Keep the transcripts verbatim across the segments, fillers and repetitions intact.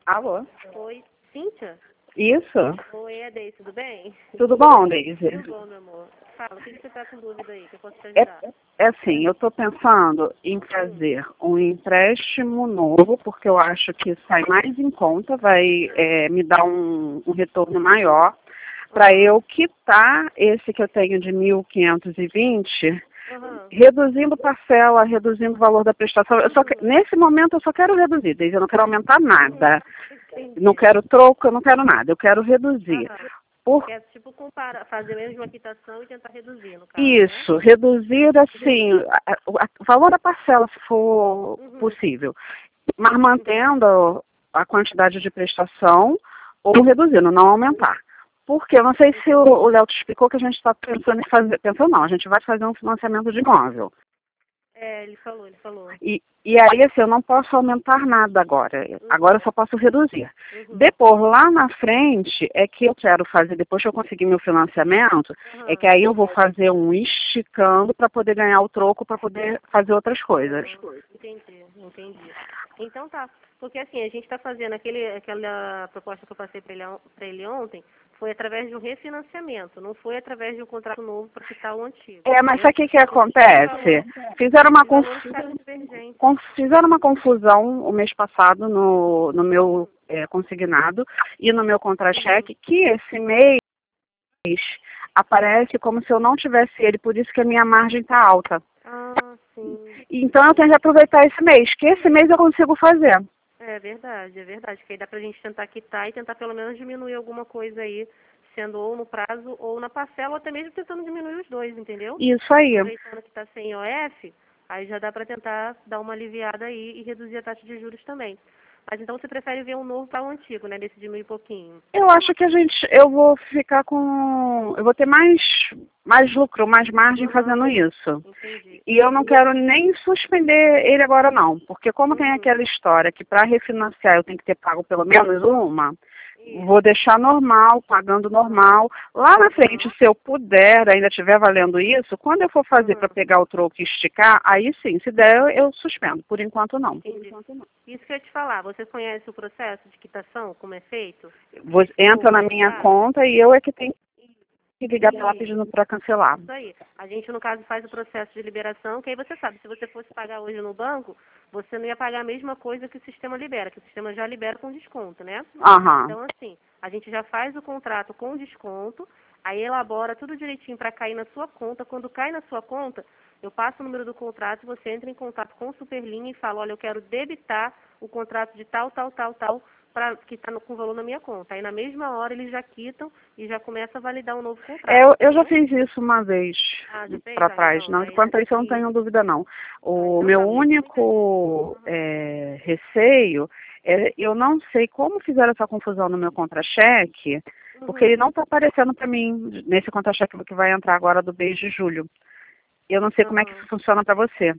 Alô? Oi, Cíntia? Isso. Oi, é Deise, tudo bem? Tudo bom, Deise? Tudo bom, meu amor. Fala, o que que você está com dúvida aí, que eu posso te É, ajudar? é assim, eu estou pensando em fazer um empréstimo novo, porque eu acho que sai mais em conta, vai é, me dar um, um retorno maior, para eu quitar esse que eu tenho de mil quinhentos e vinte, Uhum. reduzindo parcela, reduzindo o valor da prestação. Eu só que- nesse momento eu só quero reduzir, Deise, eu não quero aumentar nada. Entendi. Não quero troco, eu não quero nada, eu quero reduzir. Aham. Por Quer, tipo, comparar, fazer mesmo uma quitação e tentar reduzir, no caso, né? isso, reduzir assim, a- a- o valor da parcela, se for Uhum. possível, mas mantendo a quantidade de prestação ou reduzindo, não aumentar. Porque eu não sei se o o Léo te explicou que a gente está pensando em fazer, pensando não, a gente vai fazer um financiamento de imóvel. É, ele falou, ele falou. E, e aí, assim, eu não posso aumentar nada agora. Agora eu só posso reduzir. Uhum. Depois, lá na frente, é que eu quero fazer, depois que eu conseguir meu financiamento, Uhum. é que aí eu vou fazer um esticando para poder ganhar o troco, para poder fazer outras coisas. Entendi, entendi. Então tá, porque assim, a gente está fazendo aquele, aquela proposta que eu passei para ele, on- pra ele ontem, foi através de um refinanciamento, não foi através de um contrato novo para quitar o antigo. É, mas entendeu? sabe o que, que acontece? Fizeram uma, Os valores conf... ficaram divergentes. con- fizeram uma confusão o mês passado no, no meu é, consignado e no meu contra-cheque, que esse mês aparece como se eu não tivesse ele, por isso que a minha margem está alta. Ah, sim. Então eu tenho que aproveitar esse mês, que esse mês eu consigo fazer. É verdade, é verdade. Que aí dá pra gente tentar quitar e tentar pelo menos diminuir alguma coisa aí, sendo ou no prazo ou na parcela, ou até mesmo tentando diminuir os dois, entendeu? Isso aí. Aproveitando que está sem I O F, aí já dá para tentar dar uma aliviada aí e reduzir a taxa de juros também. Mas então você prefere ver um novo para o antigo, né? Desse diminuir pouquinho. Eu acho que a gente, eu vou ficar com, eu vou ter mais, mais lucro, mais margem fazendo isso. Entendi. E eu não quero nem suspender ele agora não, porque como tem Uhum. aquela história que para refinanciar eu tenho que ter pago pelo menos uma, Isso. vou deixar normal, pagando normal. Lá na frente, se eu puder, ainda estiver valendo isso, quando eu for fazer para pegar o troco e esticar, aí sim, se der, eu, eu suspendo. Por enquanto, não. Entendi. Isso que eu ia te falar, você conhece o processo de quitação, como é feito? Você entra na minha conta e eu é que tenho que ligar para lá Isso. pedindo para cancelar. Isso aí. A gente, no caso, faz o processo de liberação, que aí você sabe, se você fosse pagar hoje no banco, você não ia pagar a mesma coisa que o sistema libera, que o sistema já libera com desconto, né? Aham. Então, assim, a gente já faz o contrato com desconto, aí elabora tudo direitinho para cair na sua conta. Quando cai na sua conta, eu passo o número do contrato, você entra em contato com o Superlinha e fala, olha, eu quero debitar o contrato de tal, tal, tal, tal, para que está com valor na minha conta. Aí na mesma hora eles já quitam e já começa a validar um novo contrato. É, eu, eu já entendeu? fiz isso uma vez Ah, já fez? para Ah, trás. então. Não, Aí, quanto a isso eu não tenho dúvida, não. O meu único é, receio é, eu não sei como fizeram essa confusão no meu contra-cheque, porque ele não está aparecendo para mim nesse contra-cheque que vai entrar agora do mês de julho. Eu não sei como é que isso funciona para você.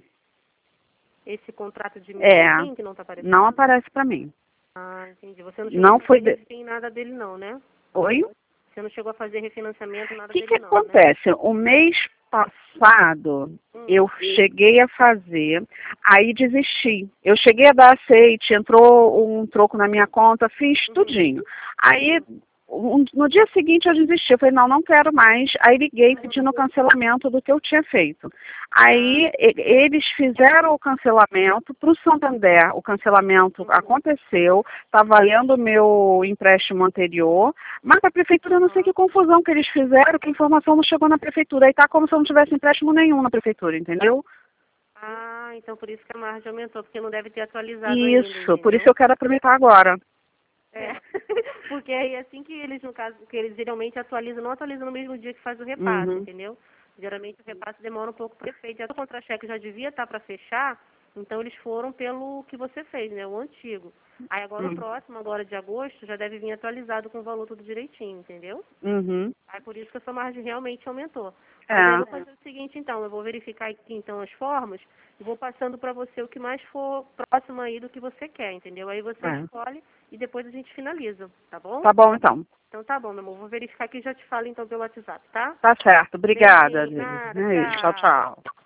esse contrato de É, mil que não está aparecendo? não aparece para mim. Ah, entendi. Você não chegou Não a foi fazer de... refin nada dele não, né? Oi? Você não chegou a fazer refinanciamento, O nada que, dele que não, né? acontece? O mês passado, Hum. eu cheguei a fazer, aí desisti. Eu cheguei a dar aceite, entrou um troco na minha conta, fiz tudinho. Aí, um- no dia seguinte eu desisti. Eu falei, não, não quero mais. Aí liguei pedindo o cancelamento do que eu tinha feito. Aí, e- eles fizeram o cancelamento para o Santander. O cancelamento aconteceu, está valendo o meu empréstimo anterior, mas a prefeitura, eu não sei que confusão que eles fizeram, que a informação não chegou na prefeitura. Aí tá como se eu não tivesse empréstimo nenhum na prefeitura, entendeu? Ah, então por isso que a margem aumentou, porque não deve ter atualizado ainda, Isso, por entendeu? isso eu quero aproveitar agora. É, porque aí assim que eles, no caso, que eles geralmente atualizam, não atualizam no mesmo dia que faz o repasse, Uhum. entendeu? Geralmente o repasse demora um pouco para ser feito. Já o contra-cheque já devia estar para fechar, então eles foram pelo que você fez, né? O antigo. Aí agora Uhum. o próximo, agora de agosto, já deve vir atualizado com o valor tudo direitinho, entendeu? Uhum. Aí por isso que a sua margem realmente aumentou. É. Mas aí eu vou fazer o seguinte então, eu vou verificar aqui então as formas e vou passando para você o que mais for próximo aí do que você quer, entendeu? Aí você É. escolhe e depois a gente finaliza, tá bom? Tá bom, então. Então tá bom, meu amor. Vou verificar aqui e já te falo então pelo WhatsApp, tá? Tá certo. Obrigada. Beijinho, nada, É isso. Tchau, tchau. tchau.